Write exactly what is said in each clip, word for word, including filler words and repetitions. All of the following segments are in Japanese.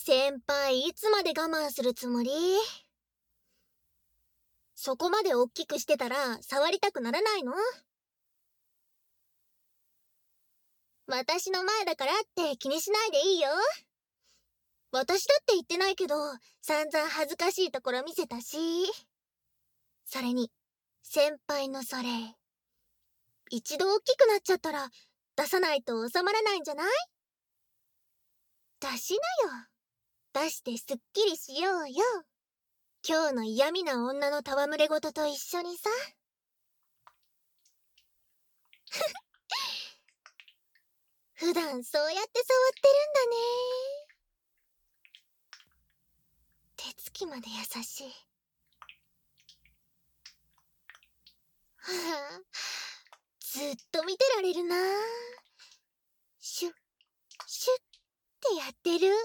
先輩、いつまで我慢するつもり？そこまで大きくしてたら触りたくならないの？私の前だからって気にしないでいいよ。私だって言ってないけど、散々恥ずかしいところ見せたし。それに、先輩のそれ、一度大きくなっちゃったら、出さないと収まらないんじゃない？出しなよ。出してすっきりしようよ。今日の嫌味な女の戯れ言と一緒にさ。普段そうやって触ってるんだね。手つきまで優しい。はあ、ずっと見てられるな。シュッ、シュッってやってる。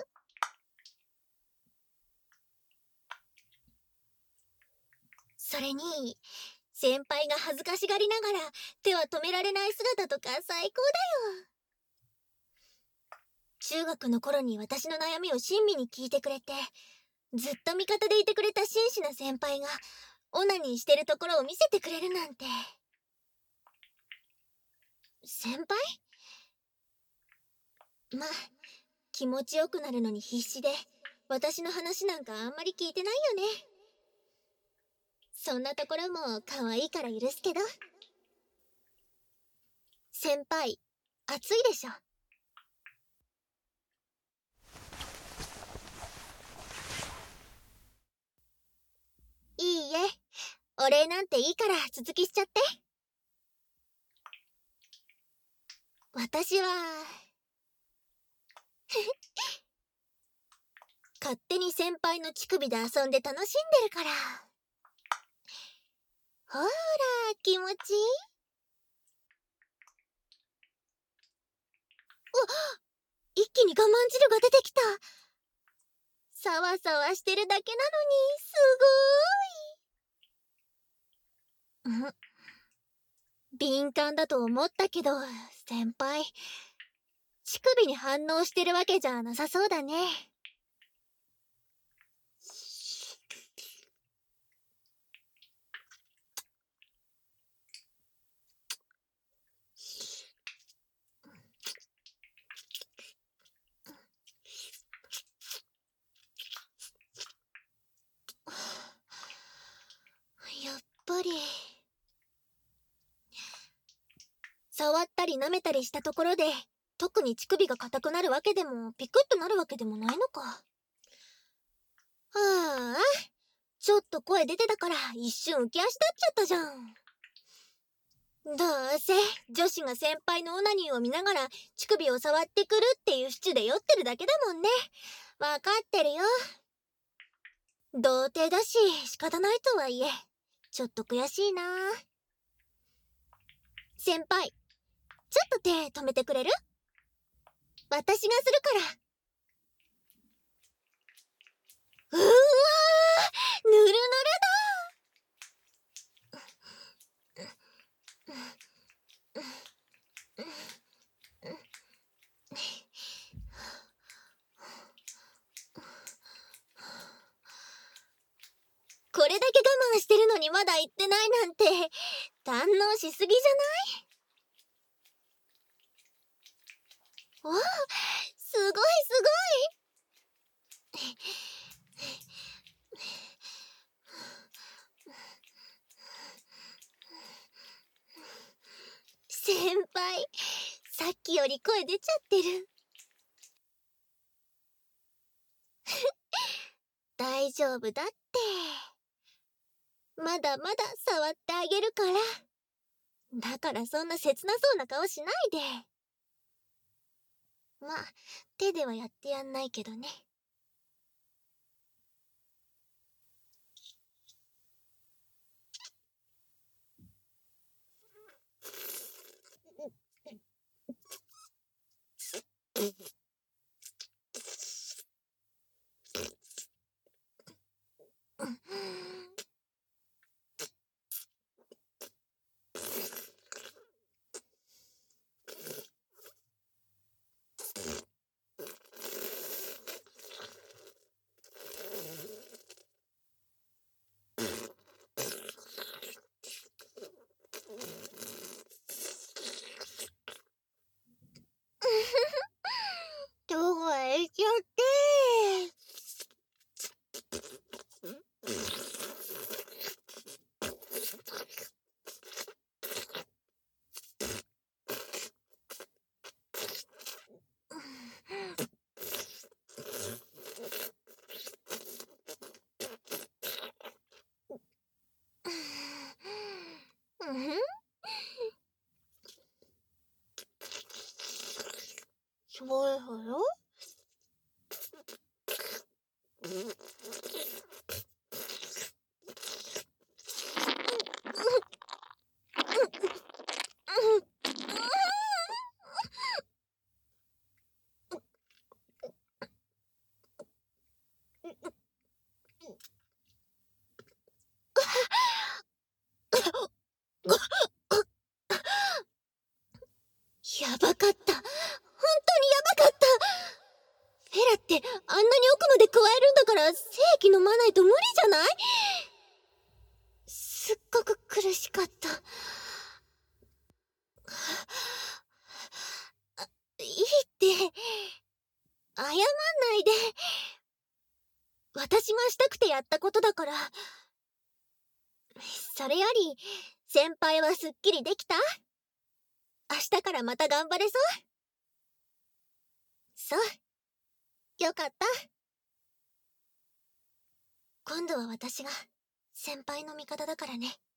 それに、先輩が恥ずかしがりながら手は止められない姿とか最高だよ。中学の頃に私の悩みを親身に聞いてくれて、ずっと味方でいてくれた真摯な先輩がオナニーしてるところを見せてくれるなんて。先輩？まあ、気持ちよくなるのに必死で、私の話なんかあんまり聞いてないよね。そんなところも可愛いから許すけど。先輩、暑いでしょ。いいえ、お礼なんていいから続きしちゃって。私は勝手に先輩の乳首で遊んで楽しんでるから。ほーら、気持ちいい？あ、一気に我慢汁が出てきた。さわさわしてるだけなのに、すごーい。ん？敏感だと思ったけど、先輩、乳首に反応してるわけじゃなさそうだね。やっぱり。触ったり舐めたりしたところで、特に乳首が硬くなるわけでも、ピクッとなるわけでもないのか。はあ、ちょっと声出てたから一瞬浮き足立っちゃったじゃん。どうせ、女子が先輩のオナニーを見ながら乳首を触ってくるっていうシチュで酔ってるだけだもんね。わかってるよ。童貞だし仕方ないとはいえ、ちょっと悔しいな。先輩、ちょっと手止めてくれる？私がするから。うーわー、ぬるぬるだ。これだけ我慢してるのにまだ言ってないなんて、堪能しすぎじゃない？わあ、すごいすごい。先輩、さっきより声出ちゃってる。大丈夫だって。まだまだ触ってあげるから。だからそんな切なそうな顔しないで。まあ、手ではやってやんないけどね。 ちゃって。うん、そうよ。やばかった。本当にやばかった。フェラってあんなに奥まで加えるんだから正規飲まないと無理じゃない？すっごく苦しかった。いいって謝んないで。私がしたくてやったことだから。それより先輩はすっきりできた？明日からまた頑張れそう？そう、よかった。今度は私が先輩の味方だからね。